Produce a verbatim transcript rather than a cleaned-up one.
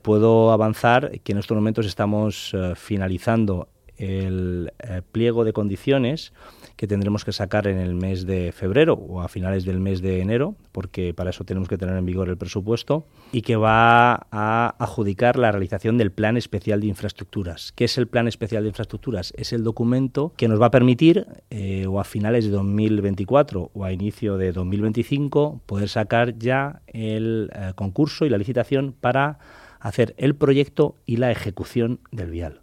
Puedo avanzar que en estos momentos estamos uh, finalizando el uh, pliego de condiciones que tendremos que sacar en el mes de febrero o a finales del mes de enero, porque para eso tenemos que tener en vigor el presupuesto, y que va a adjudicar la realización del Plan Especial de Infraestructuras. ¿Qué es el Plan Especial de Infraestructuras? Es el documento que nos va a permitir, eh, o a finales de dos mil veinticuatro o a inicio de dos mil veinticinco, poder sacar ya el eh, concurso y la licitación para hacer el proyecto y la ejecución del vial.